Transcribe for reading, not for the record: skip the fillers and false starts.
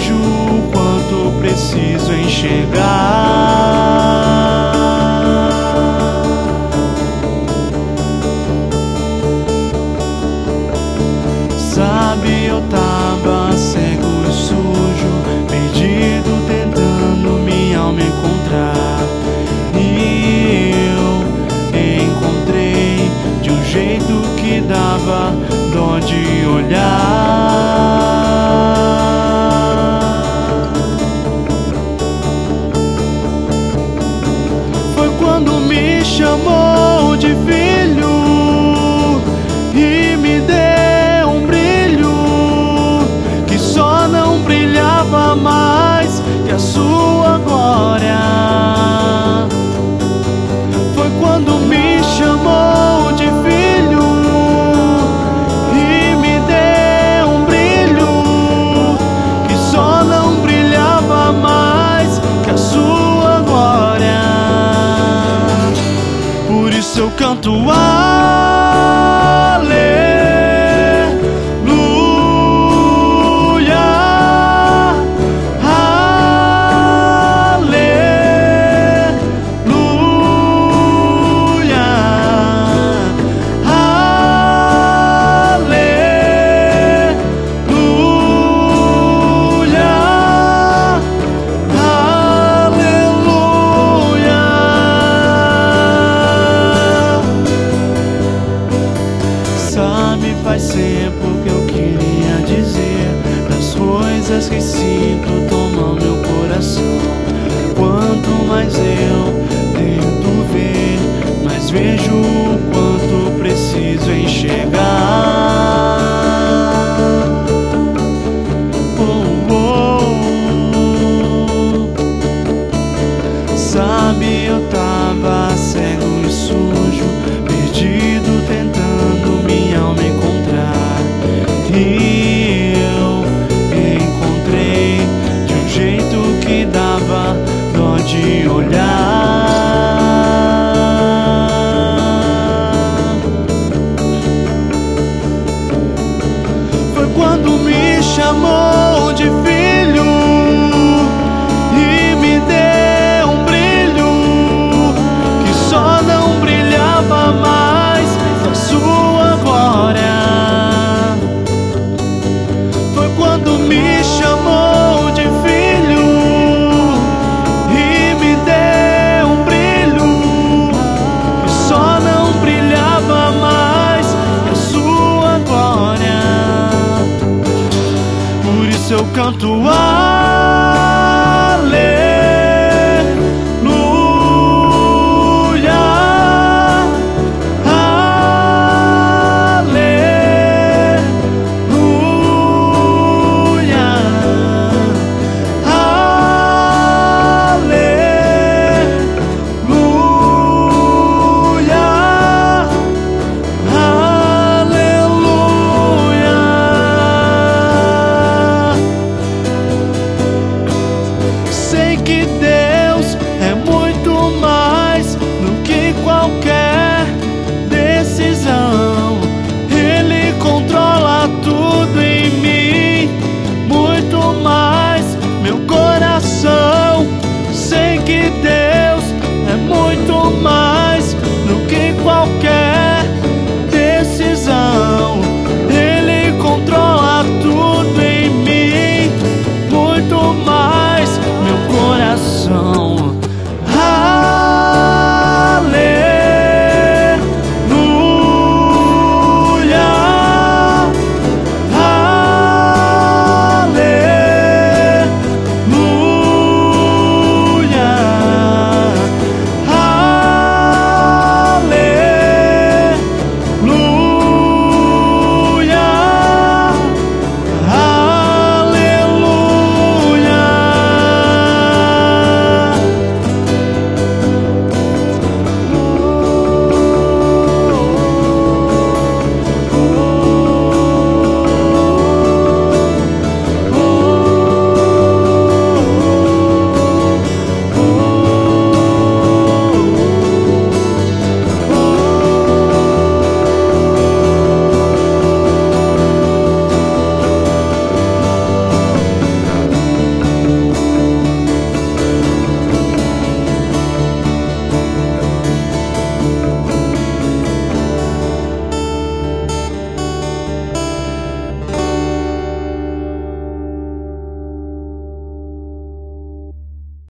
vejo o quanto preciso enxergar. Sabe, eu tava cego e sujo, perdido, tentando minha alma encontrar. E eu encontrei de um jeito que dava dó de olhar. Foi quando me chamou de filho e me deu um brilho que só não brilhava mais que a sua glória. Foi quando me chamou de filho e me deu um brilho que só não brilhava mais que a sua glória. Por isso eu canto faz tempo que eu queria dizer das coisas que sinto tomam meu coração. Quanto mais eu tento ver, mais vejo o quanto preciso enxergar. Sabe, eu tava cego e sujo, perdido, tentando minha alma encontrar. E eu encontrei de um jeito que dava dó de olhar. Foi quando me chamou de filho e me deu um brilho que só não brilhava mais que a sua glória. Foi quando me chamou de filho e me deu um brilho que só não brilhava mais que a sua glória. Por isso eu canto